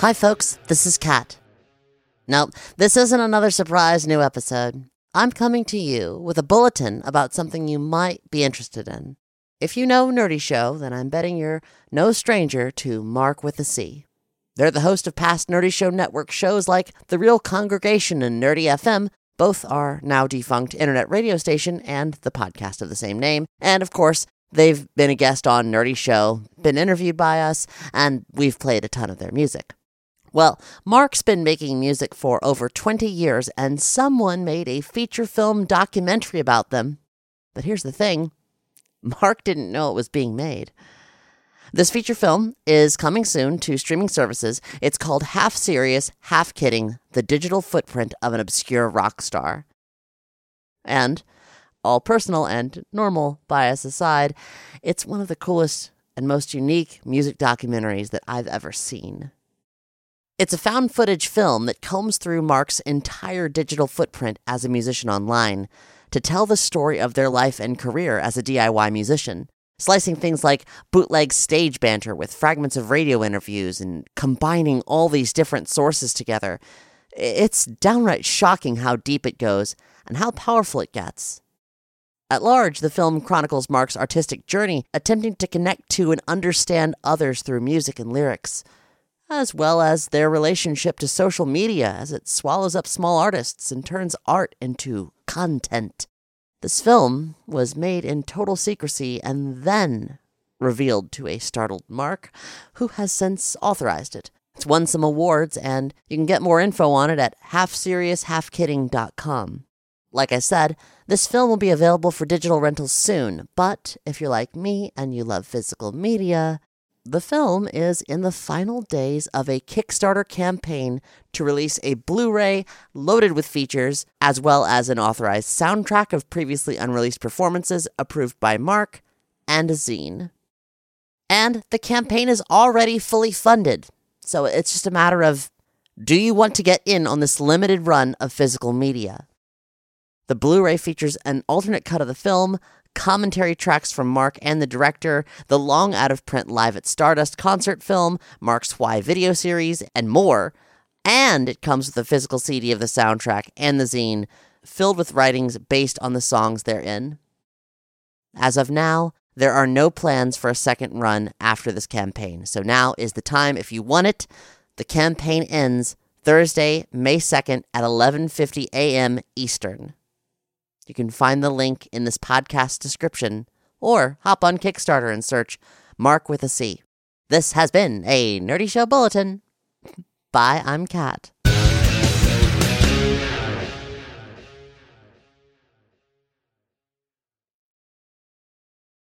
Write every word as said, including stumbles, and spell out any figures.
Hi folks, this is Kat. Nope, this isn't another surprise new episode. I'm coming to you with a bulletin about something you might be interested in. If you know Nerdy Show, then I'm betting you're no stranger to Mark with a C. They're the host of past Nerdy Show Network shows like The Real Congregation and Nerdy F M. Both are now defunct internet radio station and the podcast of the same name. And of course, they've been a guest on Nerdy Show, been interviewed by us, and we've played a ton of their music. Well, Mark's been making music for over twenty years, and someone made a feature film documentary about them. But here's the thing, Mark didn't know it was being made. This feature film is coming soon to streaming services. It's called Half Serious, Half Kidding, The Digital Footprint of an Obscure Rock Star. And, all personal and normal bias aside, it's one of the coolest and most unique music documentaries that I've ever seen. It's a found footage film that combs through Mark's entire digital footprint as a musician online to tell the story of their life and career as a D I Y musician, slicing things like bootleg stage banter with fragments of radio interviews and combining all these different sources together. It's downright shocking how deep it goes and how powerful it gets. At large, the film chronicles Mark's artistic journey, attempting to connect to and understand others through music and lyrics, as well as their relationship to social media as it swallows up small artists and turns art into content. This film was made in total secrecy and then revealed to a startled Mark, who has since authorized it. It's won some awards, and you can get more info on it at half serious half kidding dot com. Like I said, this film will be available for digital rentals soon, but if you're like me and you love physical media, the film is in the final days of a Kickstarter campaign to release a Blu-ray loaded with features, as well as an authorized soundtrack of previously unreleased performances approved by Mark, and a zine. And the campaign is already fully funded, so it's just a matter of, do you want to get in on this limited run of physical media? The Blu-ray features an alternate cut of the film, commentary tracks from Mark and the director, the long out-of-print Live at Stardust concert film, Mark's Why video series, and more. And it comes with a physical C D of the soundtrack and the zine, filled with writings based on the songs they're in. As of now, there are no plans for a second run after this campaign, so now is the time if you want it. The campaign ends Thursday, May second at eleven fifty a.m. Eastern. You can find the link in this podcast description, or hop on Kickstarter and search Mark with a C. This has been a Nerdy Show Bulletin. Bye, I'm Kat.